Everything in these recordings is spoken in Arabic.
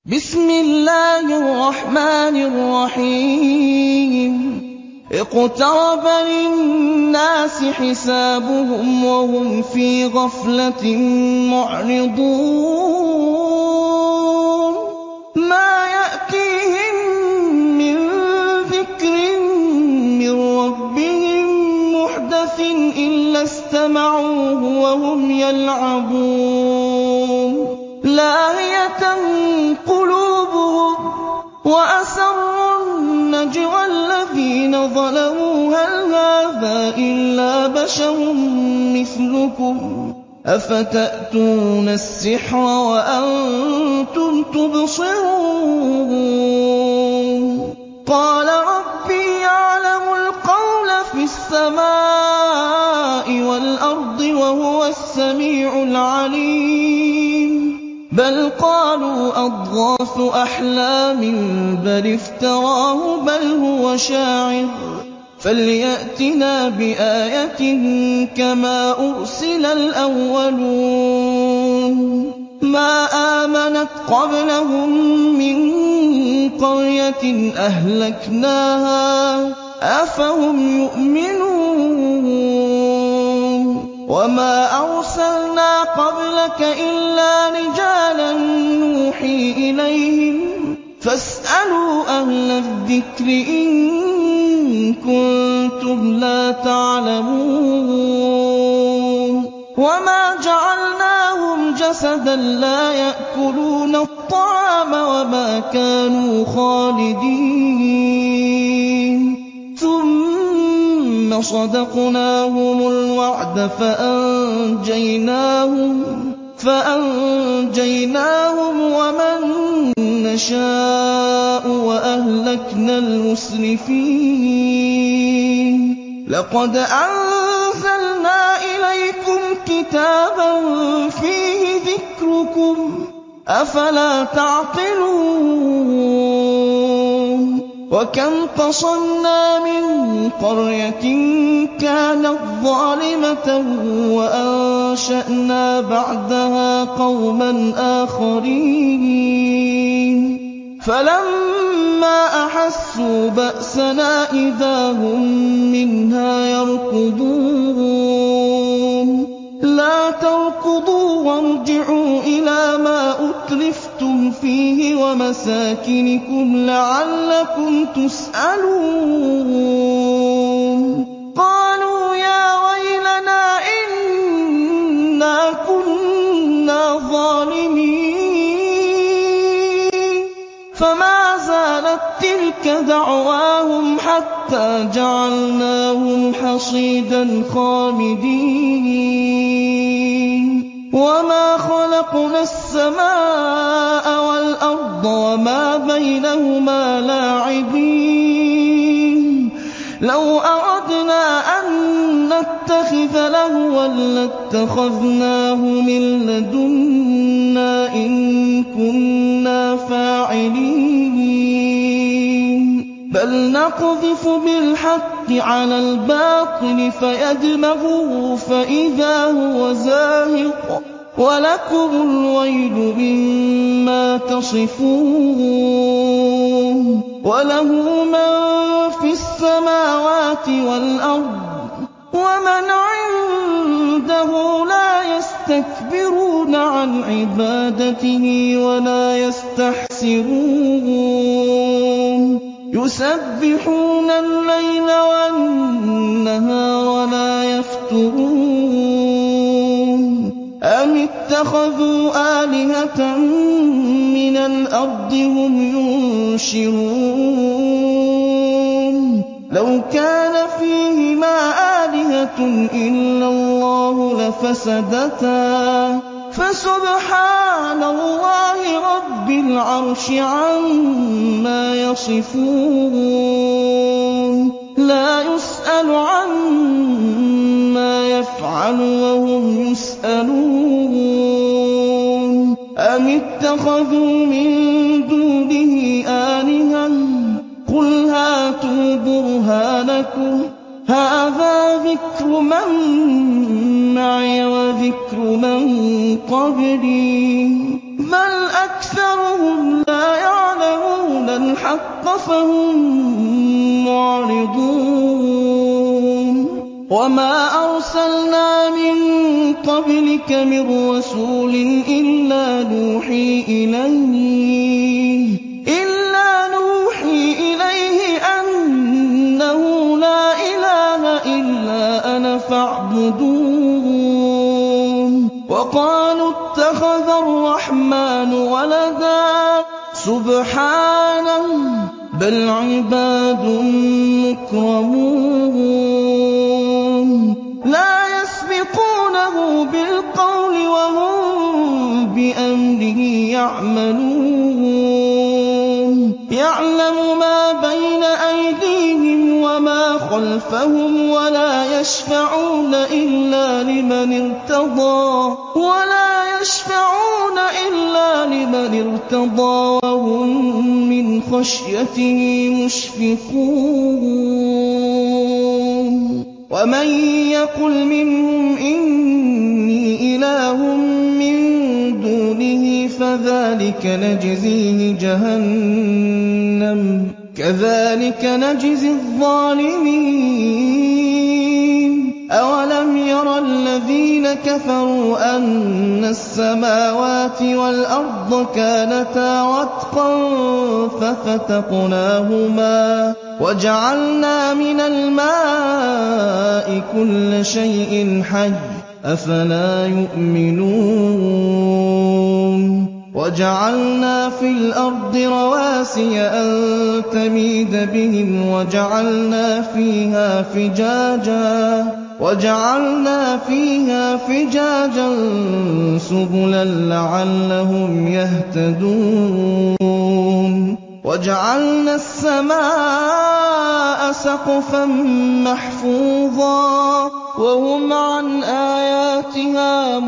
بسم الله الرحمن الرحيم اقترب للناس حسابهم وهم في غفلة معرضون ما يأتيهم من ذكر من ربهم محدث إلا استمعوه وهم يلعبون لاهية قلوبهم وأسروا النجوى الذين ظلموا هل هذا إلا بشر مثلكم أفتأتون السحر وأنتم تبصرون قال ربي يعلم القول في السماء والأرض وهو السميع العليم بل قالوا أضغاث أحلام بل افتراه بل هو شاعر فليأتنا بآية كما أرسل الأولون ما آمنت قبلهم من قرية أهلكناها أفهم يؤمنون وما أرسلنا قبلك إلا رجالا نوحي إليهم فاسألوا أهل الذكر إن كنتم لا تعلمون وما جعلناهم جسدا لا يأكلون الطعام وما كانوا خالدين ثم صدقناهم الوعد فأنجيناهم ومن نشاء وأهلكنا المسرفين لقد أنزلنا إليكم كتابا فيه ذكركم أفلا تعقلون وكم قصمنا من قرية كانت ظالمة وأنشأنا بعدها قوما آخرين فلما أحسوا بأسنا إذا هم منها يركضون لا تركضوا وارجعوا إلى ما أترفتم فيه ومساكنكم لعلكم تسألون قالوا يا ويلنا إنا كنا ظالمين فما زالت تلك دعواهم حتى جعلناهم حصيدا خامدين وما خلقنا السماء والأرض وما بينهما لاعبين لو أردنا أن نتخذ لهوا لاتخذناه من لدنا إن كنا فاعلين بل نقذف بالحق على الباطل فيدمغه فإذا هو زاهق ولكم الويل مما تصفون وله من في السماوات والأرض ومن عنده لا يستكبرون عن عبادته ولا يستحسرون يسبحون الليل والنهار ولا يفترون أم اتخذوا آلهة من الأرض هم ينشرون لو كان فيهما آلهة إلا الله لفسدتا فسبحان الله رب العرش عما يصفون لا يسأل عما يفعل وهم يسألون أم اتخذوا من دونه آلهة قل هاتوا برهانكم هذا ذكر من معي وذكر من قبلي بل أكثرهم لا الْحَقَّ فَهُم مُّعْرِضُونَ وَمَا أَرْسَلْنَا مِن قَبْلِكَ مِن رَّسُولٍ إِلَّا نُوحِي إِلَيْهِ أَنَّهُ لَا إِلَٰهَ إِلَّا أَنَا فَاعْبُدُونِ وَقَالُوا اتَّخَذَ الرَّحْمَٰنُ وَلَدًا سُبْحَانَهُ بَلْ عِبَادٌ مُّكْرَمُونَ لَا يَسْبِقُونَهُ بِالْقَوْلِ وَهُم بِأَمْرِهِ يَعْمَلُونَ يَعْلَمُ مَا بَيْنَ أَيْدِيهِمْ وَمَا خَلْفَهُمْ وَلَا يَشْفَعُونَ إِلَّا لِمَنِ ارْتَضَىٰ وَهُم مِّنْ خَشْيَتِهِ مُشْفِقُونَ وَمَن يَقُلْ مِنْهُمْ إِنِّي إِلَٰهٌ مِّن دُونِهِ فَذَٰلِكَ نَجْزِيهِ جَهَنَّمَ ۚ كَذَٰلِكَ نَجْزِي الظَّالِمِينَ أَوَلَمْ يَرَ الَّذِينَ كَفَرُوا أَنَّ السَّمَاوَاتِ وَالْأَرْضَ كَانَتَا رَتْقًا فَفَتَقْنَاهُمَا وَجَعَلْنَا مِنَ الْمَاءِ كُلَّ شَيْءٍ حَيٍّ ۖ أَفَلَا يُؤْمِنُونَ وَجَعَلْنَا فِي الْأَرْضِ رَوَاسِيَ أَن تَمِيدَ بِهِمْ وَجَعَلْنَا فِيهَا فِجَاجًا سُبُلًا لَّعَلَّهُمْ يَهْتَدُونَ وَجَعَلْنَا السَّمَاءَ سَقْفًا مَّحْفُوظًا وَهُمْ عَنْ آيَاتِهَا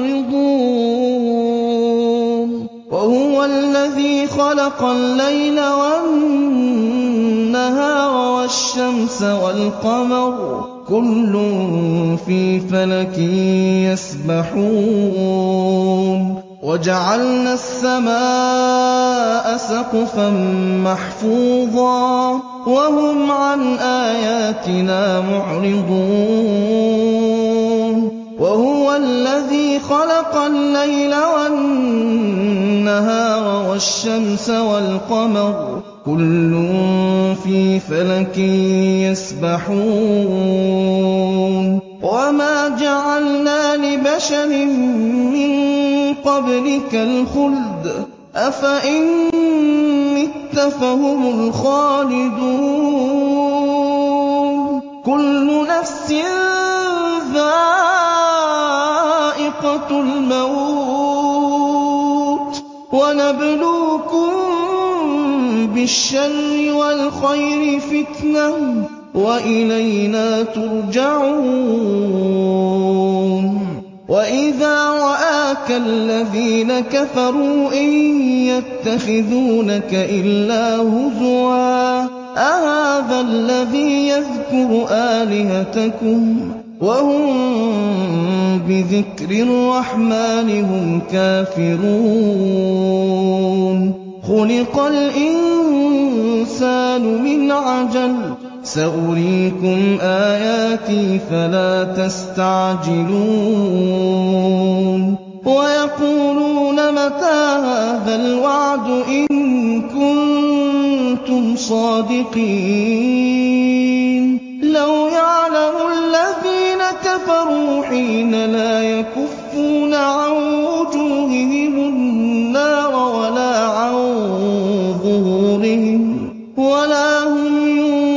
مُعْرِضُونَ وَهُوَ الَّذِي خَلَقَ اللَّيْلَ وَالنَّهَارَ وَالشَّمْسَ وَالْقَمَرَ ۖ كُلٌّ فِي فَلَكٍ يَسْبَحُونَ وَجَعَلْنَا السَّمَاءَ سَقْفًا مَّحْفُوظًا وَهُمْ عَنْ آيَاتِنَا مُعْرِضُونَ وَهُوَ الَّذِي خَلَقَ اللَّيْلَ وَالنَّهَارَ وَالشَّمْسَ وَالْقَمَرَ ۖ كُلٌّ فِي فَلَكٍ يَسْبَحُونَ وَمَا جَعَلْنَا لِبَشَرٍ مِّن قَبْلِكَ الْخُلْدَ ۖ أَفَإِن مِّتَّ فَهُمُ الْخَالِدُونَ كُلُّ نَفْسٍ ذَائِقَةُ الْمَوْتِ وَنَبْلُوكُم بِالشَّرِّ وَالْخَيْرِ فِتْنَةً وَإِلَيْنَا تُرْجَعُونَ وَإِذَا رَآكَ الَّذِينَ كَفَرُوا إِن يَتَّخِذُونَكَ إِلَّا هُزُوًا أَهَٰذَا الَّذِي يَذْكُرُ آلِهَتَكُمْ وَهُم بِذِكْرِ الرَّحْمَٰنِ هُمْ كَافِرُونَ خُلِقَ الْإِنسَانُ مِنْ عَجَلٍ ۚ سَأُرِيكُمْ آيَاتِي فَلَا تَسْتَعْجِلُونِ وَيَقُولُونَ مَتَىٰ هَٰذَا الْوَعْدُ إِن كُنتُمْ صَادِقِينَ لَوْ يَعْلَمُ الَّذِينَ كَفَرُوا حِينَ لَا يَكُفُّونَ عَن وُجُوهِهِمُ النَّارَ وَلَا عَن ظُهُورِهِمْ وَلَا هُمْ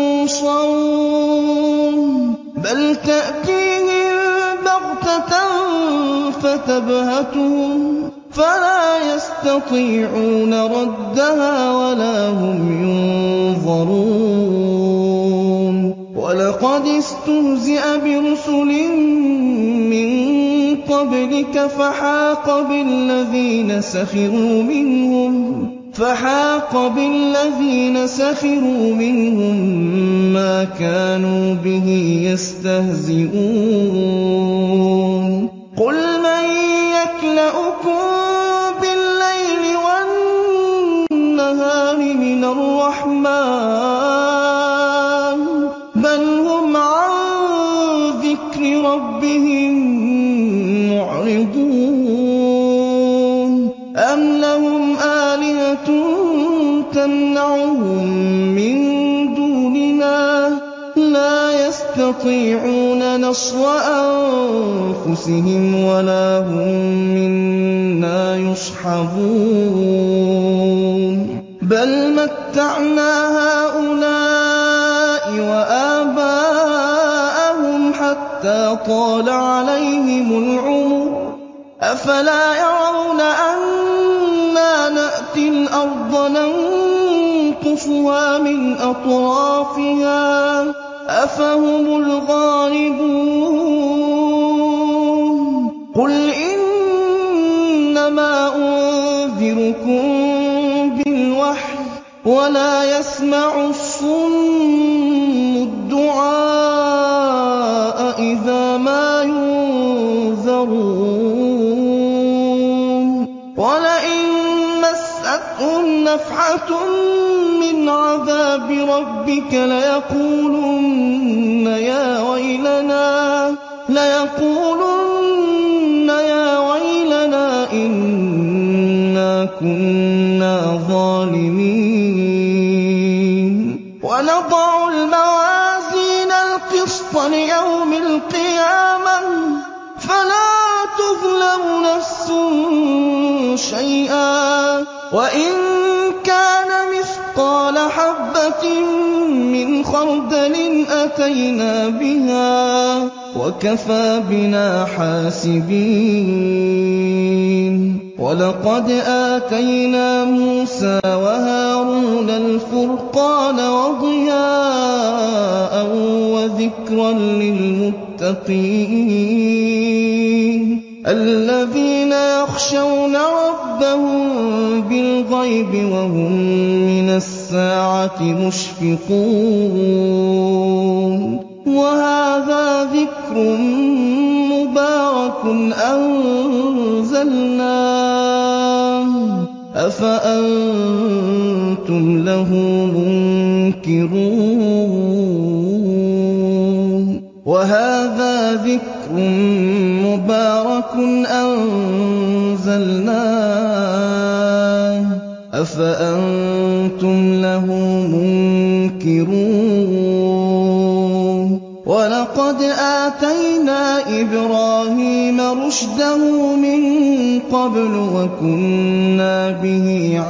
يُنصَرُونَ بَلْ تَأْتِيهِم بَغْتَةً فَتَبْهَتُهُمْ فَلَا يَسْتَطِيعُونَ رَدَّهَا وَلَا هُمْ يُنظَرُونَ وَلَقَدِ اسْتُهْزِئَ بِرُسُلٍ مِّن قَبْلِكَ فَحَاقَ بِالَّذِينَ سَخِرُوا مِنْهُم مَّا كَانُوا بِهِ يَسْتَهْزِئُونَ قُلْ مَن يَكْلَؤُكُم بِاللَّيْلِ وَالنَّهَارِ مِنَ الرَّحْمَٰنِ تمنعهم من دوننا لا يستطيعون نصر أنفسهم ولا هم منا يصحبون بل متعنا هؤلاء وآباءهم حتى طال عليهم العمر أفلا يرون أنا نأتي الأرض ننقصها من أطرافها أفهم الغالبون قل إنما أنذركم بالوحي ولا يسمع الصم الدعاء إذا ما ينذرون ولئن مستهم نفحة من عذاب ربك ليقولن يا ويلنا إنا كنا ظالمين ونضع الموازين القسط ليوم القيامة فلا تظلم نفس شيئا وإن كان مثقال حبة من خردل أتينا بها وكفى بنا حاسبين ولقد آتينا موسى وهارون الفرقان وضياء وذكرا للمتقين الذين يخشون ربهم بالغيب وهم من الساعة مشفقون وهذا ذكر مبارك أنزلناه أفأنتم له منكرون وهذا ذكر مبارك أنزلناه أفأنتم له منكرون ولقد آتينا إبراهيم رشده من قبل وكنا به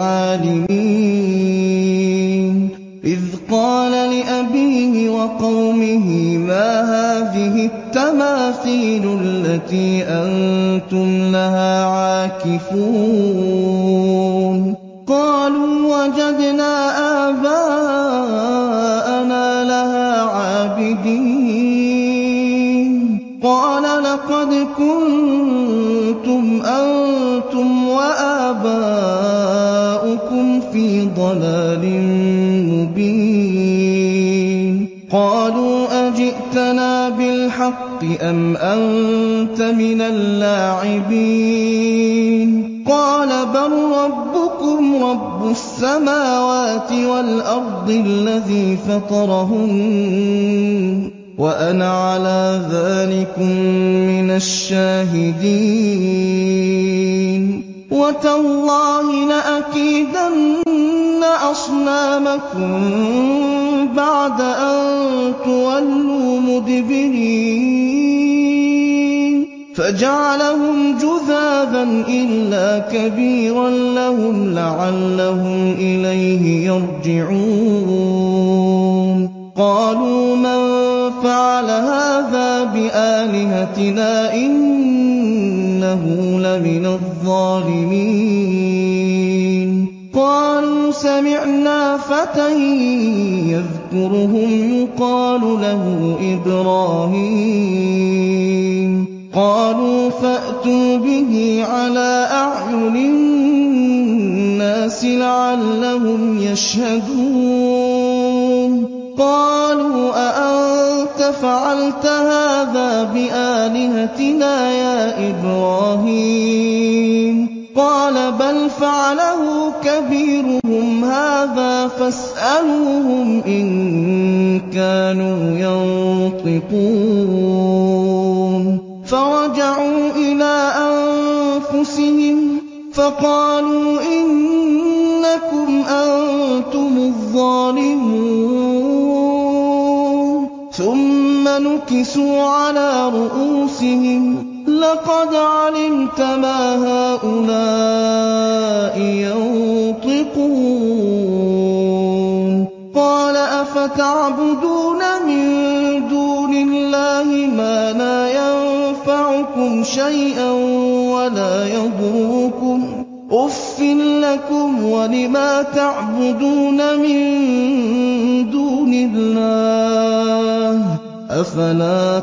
عالمين إذ قال لأبيه وقومه ما هذه التماثيل التي أنتم لها عاكفون قالوا وجدنا آباءنا لها عابدين قال لقد كنتم أنتم وآباؤكم في ضلال مبين قالوا أجئتنا بالحق أم أنت من اللاعبين قال بل ربكم رب السماوات والأرض الذي فطرهن وأنا على ذلكم من الشاهدين وتالله لأكيدن أصنامكم بعد أن تولوا مدبرين فجعلهم جذاذا إلا كبيرا لهم لعلهم إليه يرجعون قالوا من فعل هذا بآلهتنا إنه لمن الظالمين قالوا سمعنا فتى يذكرهم يقال له إبراهيم قالوا فأتوا به على أعين الناس لعلهم يشهدون قالوا أأنت فعلت هذا بآلهتنا يا إبراهيم قال بل فعله كبيرهم هذا فاسألوهم إن كانوا ينطقون فرجعوا إلى أنفسهم فقالوا إنكم أنتم الظَّالِمُونَ ثُمَّ نُكِسُوا عَلَىٰ رُءُوسِهِمْ لَقَدْ عَلِمْتَ مَا هَٰؤُلَاءِ يَنطِقُونَ قَالَ أَفَتَعْبُدُونَ مِن دُونِ اللَّهِ مَا لَا يَنفَعُكُمْ شَيْئًا وَلَا يَضُرُّكُمْ ۖ أُفٍّ لَّكُمْ وَلِمَا تَعْبُدُونَ مِن دُونِ اللَّهِ ۖ أَفَلَا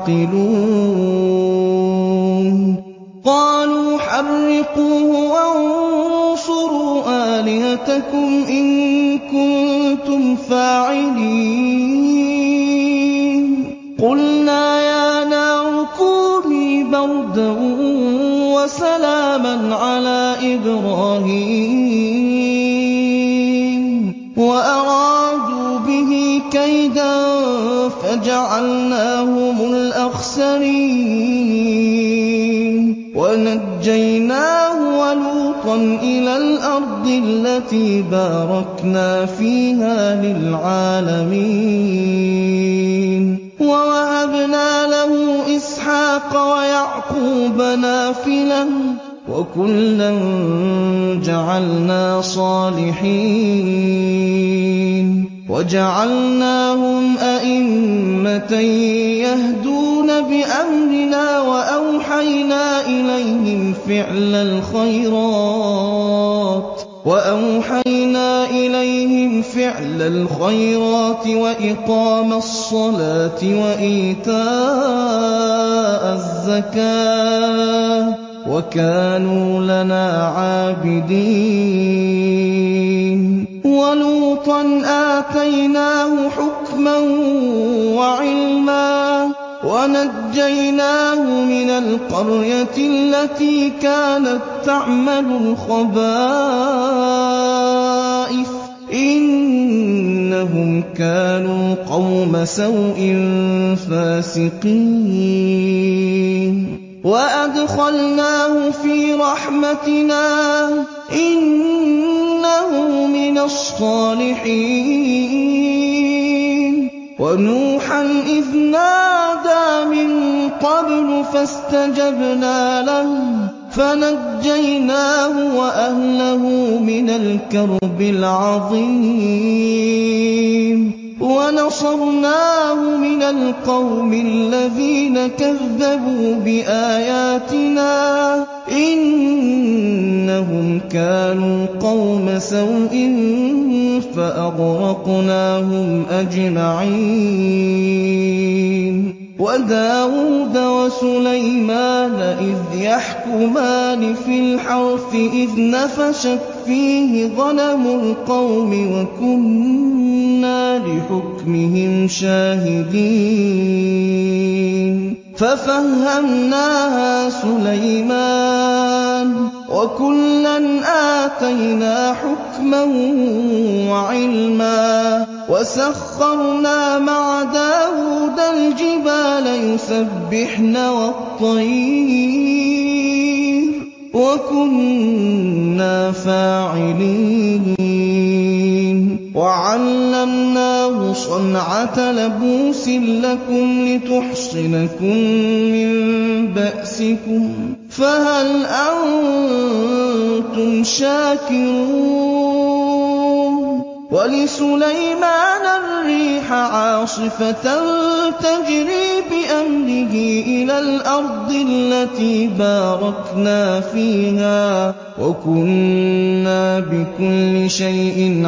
تَعْقِلُونَ قَالُوا حَرِّقُوهُ وَانصُرُوا آلِهَتَكُمْ إِن كُنتُمْ فَاعِلِينَ قُلْنَا يَا نَارُ كُونِي بَرْدًا وَسَلَامًا عَلَىٰ إِبْرَاهِيمَ وَأَرَادُوا بِهِ كَيْدًا فَجَعَلْنَاهُمُ الْأَخْسَرِينَ وَنَجَّيْنَاهُ وَلُوطًا إِلَى الْأَرْضِ الَّتِي بَارَكْنَا فِيهَا لِلْعَالَمِينَ وَوَهَبْنَا لَهُ إِسْحَاقَ وَيَعْقُوبَ نَافِلَةً ۖ وَكُلًّا جَعَلْنَا صَالِحِينَ وَجَعَلْنَاهُمْ أَئِمَّةً يَهْدُونَ بِأَمْرِنَا وَأَوْحَيْنَا إِلَيْهِمْ فِعْلَ الْخَيْرَاتِ وَإِقَامَ الصَّلَاةِ وَإِيتَاءَ الزَّكَاةِ ۖ وَكَانُوا لَنَا عَابِدِينَ وَلُوطًا آتَيْنَاهُ حُكْمًا وَعِلْمًا وَنَجَّيْنَاهُ مِنَ الْقَرْيَةِ الَّتِي كَانَت تَّعْمَلُ الْخَبَائِثَ ۗ إِنَّهُمْ كَانُوا قَوْمَ سَوْءٍ فَاسِقِينَ وَأَدْخَلْنَاهُ فِي رَحْمَتِنَا ۖ إِنَّهُ مِنَ الصَّالِحِينَ وَنُوحًا إِذْ نَادَىٰ مِن قَبْلُ فَاسْتَجَبْنَا لَهُ فَنَجَّيْنَاهُ وَأَهْلَهُ مِنَ الْكَرْبِ الْعَظِيمِ وَنَصَرْنَاهُ مِنَ الْقَوْمِ الَّذِينَ كَذَّبُوا بِآيَاتِنَا ۚ إِنَّهُمْ كَانُوا قَوْمَ سَوْءٍ فَأَغْرَقْنَاهُمْ أَجْمَعِينَ وَدَاوُودَ وَسُلَيْمَانَ إِذْ يَحْكُمَانِ فِي الْحَرْثِ إِذْ نَفَشَتْ فِيهِ غَنَمُ الْقَوْمِ وَكُنَّا لِحُكْمِهِمْ شَاهِدِينَ فَفَهَّمْنَاهَا سُلَيْمَانَ ۚ وَكُلًّا آتَيْنَا حُكْمًا وَعِلْمًا ۚ وَسَخَّرْنَا مَعَ دَاوُودَ الْجِبَالَ يُسَبِّحْنَ وَالطَّيْرَ ۚ وَكُنَّا فَاعِلِينَ وَعَلَّمْنَاهُ صَنْعَةَ لَبُوسٍ لَّكُمْ لِتُحْصِنَكُم مِّن بَأْسِكُمْ ۖ فَهَلْ أَنتُمْ شَاكِرُونَ وَلِسُلَيْمَانَ الرِّيحَ عَاصِفَةً تَجْرِي بِأَمْرِهِ إِلَى الْأَرْضِ الَّتِي بَارَكْنَا فِيهَا ۚ وَكُنَّا بِكُلِّ شَيْءٍ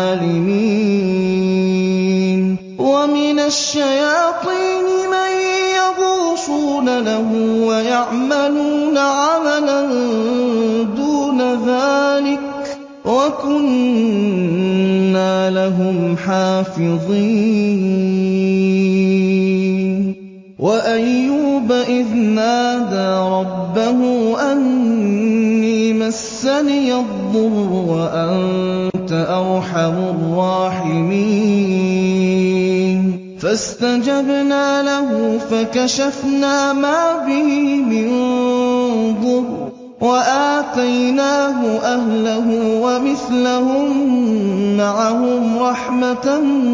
عَالِمِينَ وَمِنَ الشَّيَاطِينِ مَن يَغُوصُونَ لَهُ وَيَعْمَلُونَ عَمَلًا دُونَ ذَٰلِكَ ۖ وَكُنَّا لَهُمْ حَافِظِينَ وَأَيُّوبَ إِذْ نَادَىٰ رَبَّهُ أَنِّي مَسَّنِيَ الضُّرُّ وَأَنتَ أَرْحَمُ الرَّاحِمِينَ فَاسْتَجَبْنَا لَهُ فَكَشَفْنَا مَا بِهِ مِن ضُرٍّ وَآتَيْنَاهُ أَهْلَهُ وَمِثْلَهُم مَّعَهُمْ رَحْمَةً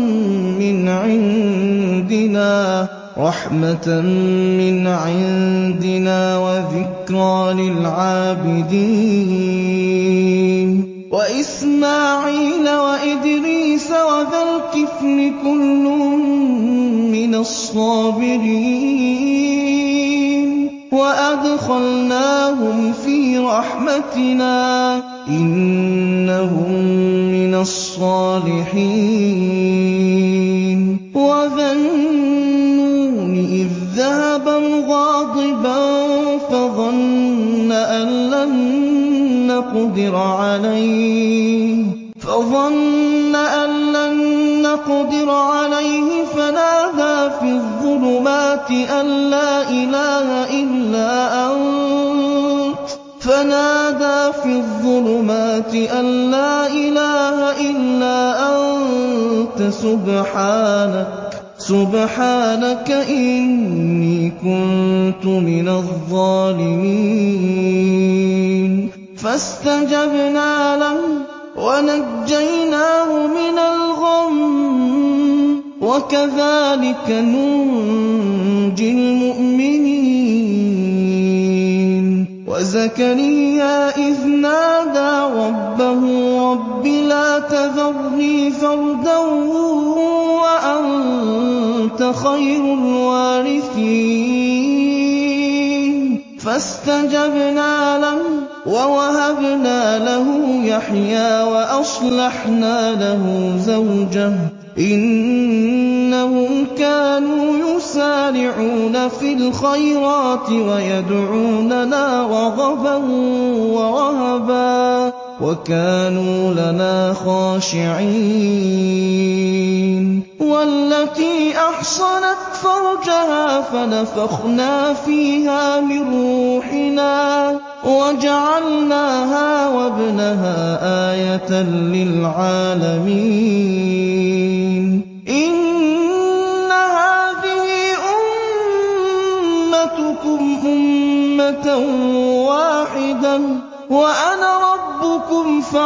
مِّنْ عِندِنَا وَذِكْرَىٰ لِلْعَابِدِينَ وَإِسْمَاعِيلَ وَإِدْرِيسَ وَذَا الْكِفْلِ كُلٌّ مِّنَ الصَّابِرِينَ وَأَدْخَلْنَاهُمْ فِي رَحْمَتِنَا ۖ إِنَّهُم مِّنَ الصَّالِحِينَ وَذَا النُّونِ إِذ ذَّهَبَ مُغَاضِبًا فَظَنَّ أَن لَّن نَّقْدِرَ عَلَيْهِ فَنَادَىٰ فِي الظُّلُمَاتِ أَن لَّا إِلَٰهَ إِلَّا أَنتَ سُبْحَانَكَ إِنِّي كُنتُ مِنَ الظَّالِمِينَ فَاسْتَجَبْنَا لَهُ وَنَجَّيْنَاهُ مِنَ الْغَمِّ ۚ وَكَذَٰلِكَ نُنجِي الْمُؤْمِنِينَ وَزَكَرِيَّا إِذْ نَادَىٰ رَبَّهُ رَبِّ لَا تَذَرْنِي فَرْدًا وَأَنتَ خَيْرُ الْوَارِثِينَ فَاسْتَجَبْنَا لَهُ وَوَهَبْنَا لَهُ يَحْيَىٰ وَأَصْلَحْنَا لَهُ زَوْجَهُ ۚ إِنَّهُمْ كَانُوا يُسَارِعُونَ فِي الْخَيْرَاتِ وَيَدْعُونَنَا رَغَبًا وَرَهَبًا وَكَانُوا لَنَا خَاشِعِينَ وَالَّتِي أَحْصَنَتْ فَرْجَهَا فَنَفَخْنَا فِيهَا مِن رُّوحِنَا وَجَعَلْنَاهَا وَابْنَهَا آيَةً لِّلْعَالَمِينَ إِنَّ هَٰذِهِ أُمَّتُكُمْ أُمَّةً وَاحِدَةً وَأَنَا رَبُّكُمْ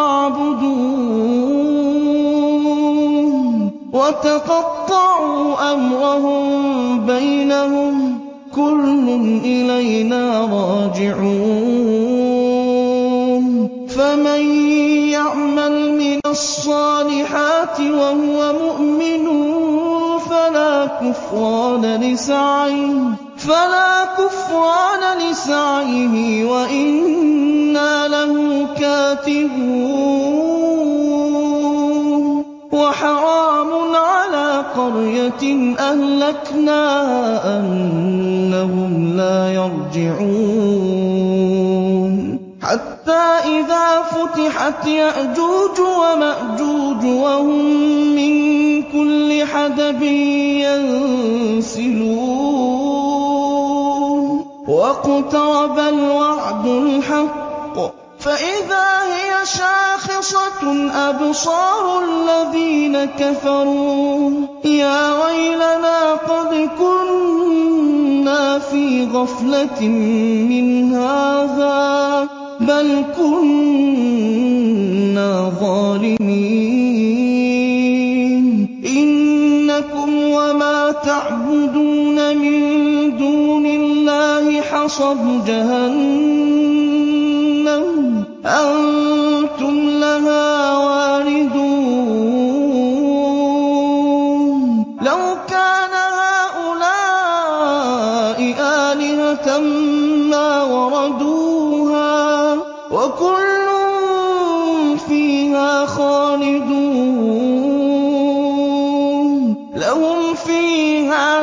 فَاعْبُدُونِ وَتَقَطَّعُوا أَمْرَهُم بَيْنَهُمْ ۖ كُلٌّ إِلَيْنَا رَاجِعُونَ فَمَن يَعْمَلْ مِنَ الصَّالِحَاتِ وَهُوَ مُؤْمِنٌ فَلَا كُفْرَانَ لِسَعْيِهِ وَإِنَّا لَهُ كَاتِبُونَ وَحَرَامٌ عَلَىٰ قَرْيَةٍ أَهْلَكْنَاهَا أَنَّهُمْ لَا يَرْجِعُونَ حَتَّىٰ إِذَا فُتِحَتْ يَأْجُوجُ وَمَأْجُوجُ وَهُم مِّن كُلِّ حَدَبٍ يَنسِلُونَ وَاقْتَرَبَ الْوَعْدُ الْحَقُّ فَإِذَا هِيَ شَاخِصَةٌ أَبْصَارُ الَّذِينَ كَفَرُوا يَا وَيْلَنَا قَدْ كُنَّا فِي غَفْلَةٍ مِّنْ هَٰذَا بَلْ كُنَّا ظَالِمِينَ إِنَّكُمْ وَمَا تَعْبُدُونَ مِن دُونِ اللَّهِ حَصَبُ جَهَنَّمَ أَنتُمْ لَهَا وَارِدُونَ لَوْ كَانَ هَٰؤُلَاءِ آلِهَةً مَّا وَرَدُوهَا ۖ وَكُلٌّ فِيهَا خَالِدُونَ لَهُمْ فِيهَا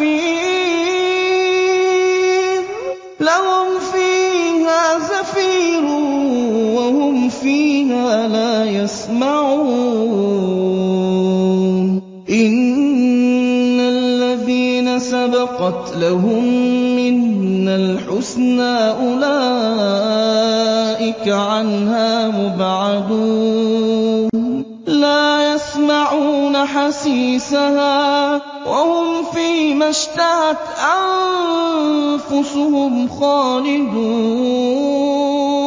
زَفِيرٌ وَهُمْ فِيهَا لَا يَسْمَعُونَ إِنَّ الَّذِينَ سَبَقَتْ لَهُم مِّنَّا الْحُسْنَىٰ أُولَٰئِكَ عَنْهَا مُبْعَدُونَ لَا يَسْمَعُونَ حَسِيسَهَا وَهُمْ فِيمَا اشْتَهَتْ أَنفُسُهُمْ خَالِدُونَ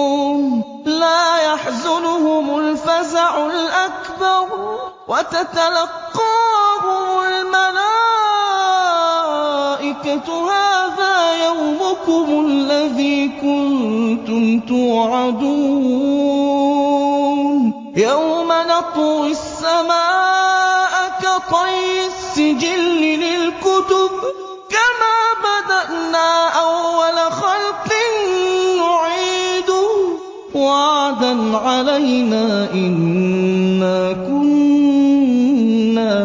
لَا يَحْزُنُهُمُ الْفَزَعُ الْأَكْبَرُ وَتَتَلَقَّاهُمُ الْمَلَائِكَةُ هَٰذَا يَوْمُكُمُ الَّذِي كُنتُمْ تُوعَدُونَ يَوْمَ نَطْوِي السَّمَاءَ كَطَيِّ السِّجِلِّ لِلْكُتُبِ كَمَا بَدَأْنَا أَوَّلَ خَلْقٍ نُّعِيدُهُ وَعْدًا عَلَيْنَا ۚ إِنَّا كُنَّا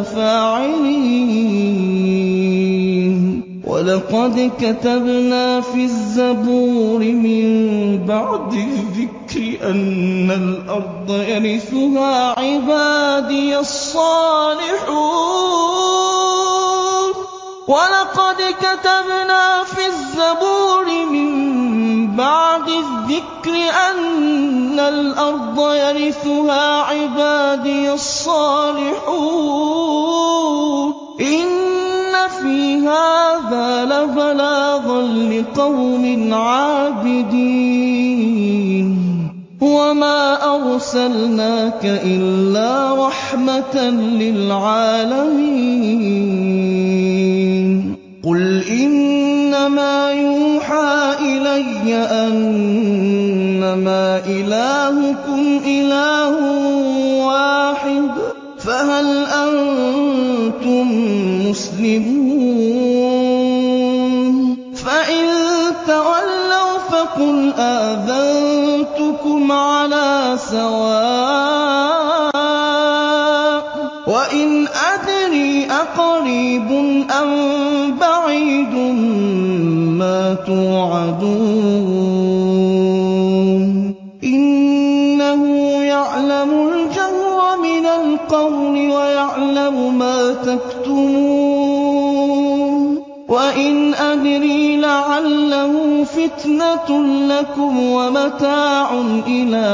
فَاعِلِينَ وَلَقَدْ كَتَبْنَا فِي الزَّبُورِ مِن بَعْدِ الذِّكْرِ أَنَّ الْأَرْضَ يَرِثُهَا عِبَادِيَ الصَّالِحُونَ وَلَقَدْ كَتَبْنَا فِي الزَّبُورِ مِن بَعْدِ الذِّكْرِ أَنَّ الْأَرْضَ يَرِثُهَا عِبَادِيَ الصَّالِحُونَ إِنَّ فِي هَٰذَا لَبَلَاغًا لِّقَوْمٍ عَابِدِينَ وَمَا أَرْسَلْنَاكَ إِلَّا رَحْمَةً لِّلْعَالَمِينَ قُلْ إِنَّمَا يُوحَىٰ إِلَيَّ أَنَّمَا إِلَٰهُكُمْ إِلَٰهٌ وَاحِدٌ فَهَلْ أَنتُم مُّسْلِمُونَ فَإِن تَوَلَّوْا فَقُلْ آذَنتُكُمْ عَلَىٰ سَوَاءٍ وَإِنْ أَدْرِي أَقَرِيبٌ أَم بَعِيدٌ مَّا تُوعَدُونَ إِنَّهُ يَعْلَمُ الْجَهْرَ مِنَ الْقَوْلِ وَيَعْلَمُ مَا تَكْتُمُونَ وَإِنْ أَدْرِي لَعَلَّهُ فِتْنَةٌ لَّكُمْ وَمَتَاعٌ إِلَىٰ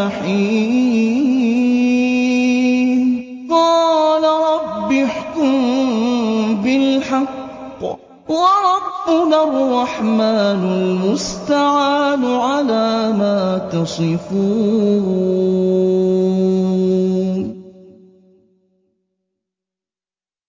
حِينٍ قَالَ رَبِّ احْكُم بِالْحَقِّ وَرَبُّنَا الرَّحْمَٰنُ الْمُسْتَعَانُ عَلَىٰ مَا تَصِفُونَ